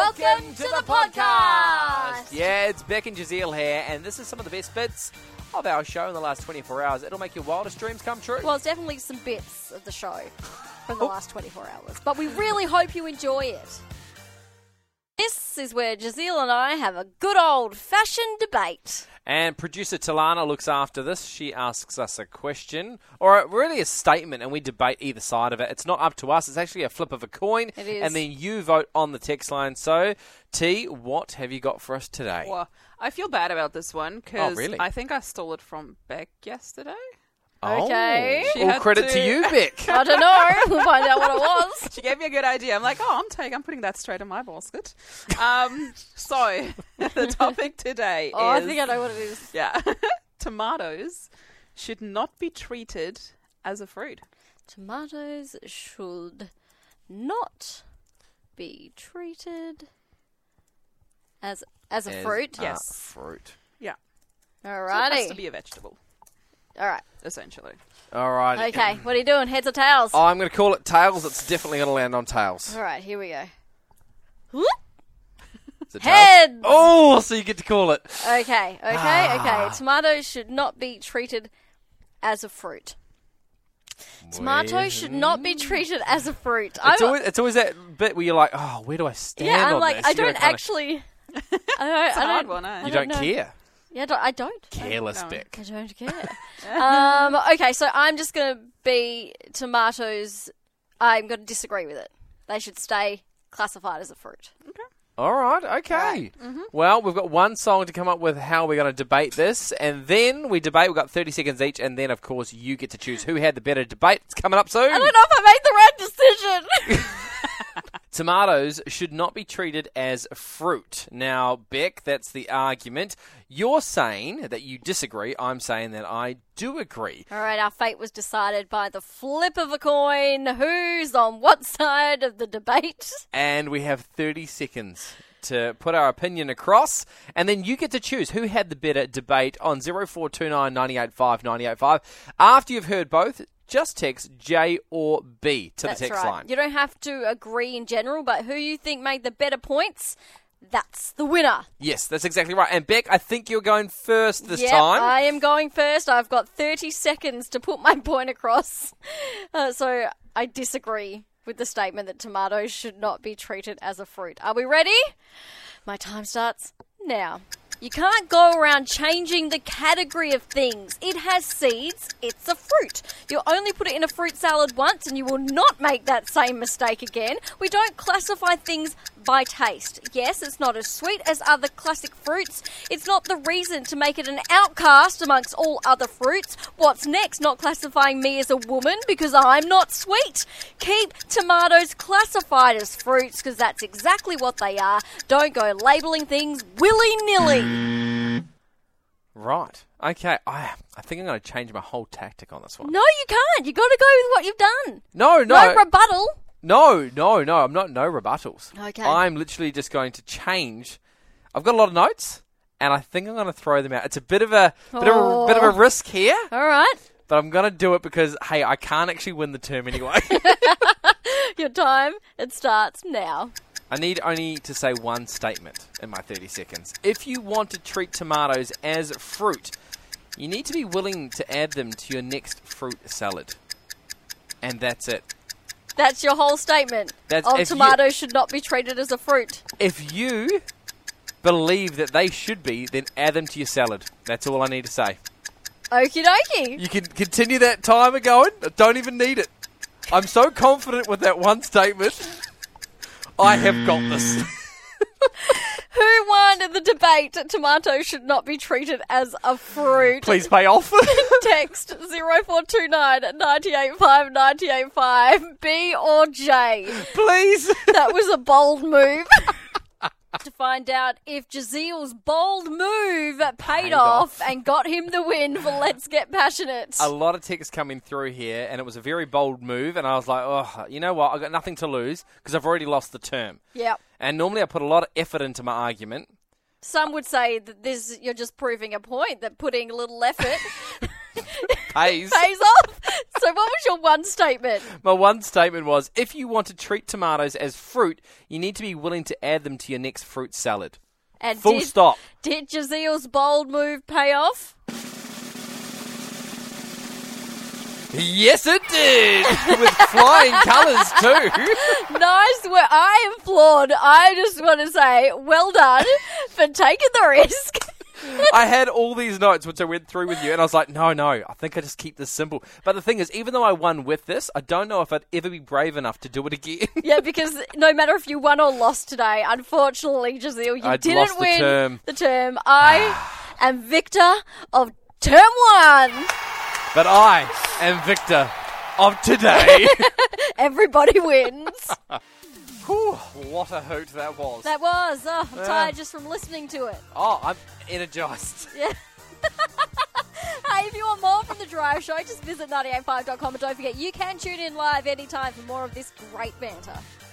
Welcome to the podcast! Yeah, it's Beck and Jazeel here, and this is some of the best bits of our show in the last 24 hours. It'll make your wildest dreams come true. Well, it's definitely some bits of the show from the last 24 hours, but we really hope you enjoy it. This is where Jazeel and I have a good old-fashioned debate. And producer Talana looks after this. She asks us a question, or really a statement, and we debate either side of it. It's not up to us. It's actually a flip of a coin. It is. And then you vote on the text line. So, T, what have you got for us today? Well, I feel bad about this one because really? I think I stole it from Beck yesterday. Okay. She All had credit to you, Beck. I don't know. We'll find out what it was. She gave me a good idea. I'm like, I'm putting that straight in my basket. So the topic today Oh, is... I think I know what it is. Yeah. Tomatoes should not be treated as a fruit. Tomatoes should not be treated as a fruit. Yes. Fruit. Yeah. So it Alrighty. has to be a vegetable, All right. essentially. All right. Okay. What are you doing? Heads or tails? I'm going to call it tails. It's definitely going to land on tails. All right. Here we go. Is it tails? Heads. Oh, so you get to call it. Okay. Tomatoes should not be treated as a fruit. Tomatoes should not be treated as a fruit. It's always that bit where you're like, oh, where do I stand Yeah, I'm on like, this? I You know, don't kinda- actually. It's a hard one, eh? You don't don't know. care. Yeah, I don't. Careless, No. Beck. I don't care. Okay, so I'm just going to be tomatoes. I'm going to disagree with it. They should stay classified as a fruit. All right, okay. Right. Well, we've got one song to come up with how we're going to debate this, and then we debate. We've got 30 seconds each, and then, of course, you get to choose who had the better debate. It's coming up soon. I don't know if I made the right decision. Tomatoes should not be treated as fruit. Now, Beck, that's the argument. You're saying that you disagree. I'm saying that I do agree. All right, our fate was decided by the flip of a coin. Who's on what side of the debate? And we have 30 seconds to put our opinion across, and then you get to choose who had the better debate on 0429 985 985. After you've heard both, just text J or B to That's the text right. line. You don't have to agree in general, but who you think made the better points, that's the winner. Yes, that's exactly right. And Beck, I think you're going first this Yep, time. I am going first. I've got 30 seconds to put my point across. So I disagree with the statement that tomatoes should not be treated as a fruit. Are we ready? My time starts now. You can't go around changing the category of things. It has seeds. It's a fruit. You'll only put it in a fruit salad once and you will not make that same mistake again. We don't classify things by taste. Yes, it's not as sweet as other classic fruits. It's not the reason to make it an outcast amongst all other fruits. What's next? Not classifying me as a woman because I'm not sweet. Keep tomatoes classified as fruits because that's exactly what they are. Don't go labelling things willy-nilly. Right. Okay. I think I'm going to change my whole tactic on this one. No, you can't. You got to go with what you've done. No. No rebuttal. No. I'm not. No rebuttals. Okay. I'm literally just going to change. I've got a lot of notes, and I think I'm going to throw them out. It's a bit of a bit of a risk here, All right. but I'm going to do it because hey, I can't actually win the term anyway. Your time, it starts now. I need only to say one statement in my 30 seconds. If you want to treat tomatoes as fruit, you need to be willing to add them to your next fruit salad. And that's it. That's your whole statement. That's of if tomatoes should not be treated as a fruit. If you believe that they should be, then add them to your salad. That's all I need to say. Okie dokie. You can continue that timer going. I don't even need it. I'm so confident with that one statement. I have got this. Who won the debate? Tomatoes should not be treated as a fruit. Please pay off. Text 0429 985 985 B or J. Please. That was a bold move. To find out if Jazeel's bold move paid off and got him the win for Let's Get Passionate. A lot of texts coming through here, and it was a very bold move, and I was like, oh, you know what? I've got nothing to lose because I've already lost the term. Yep. And normally I put a lot of effort into my argument. Some would say that you're just proving a point, that putting a little effort Pays. pays off. So what was your one statement? My one statement was, if you want to treat tomatoes as fruit, you need to be willing to add them to your next fruit salad. And Full stop. Did Jazil's bold move pay off? Yes, it did! With flying colours, too. Nice work. I am floored. I just want to say, well done for taking the risk. I had all these notes which I went through with you, and I was like, no, I think I just keep this simple. But the thing is, even though I won with this, I don't know if I'd ever be brave enough to do it again. Yeah, because no matter if you won or lost today, unfortunately, Jazil, you didn't win the term. I am victor of term 1. But I am victor of today. Everybody wins. Whew, what a hoot that was. That was. Oh, I'm tired just from listening to it. Oh, I'm energised. Yeah. Hey, if you want more from The Drive Show, just visit 985.com and don't forget you can tune in live anytime for more of this great banter.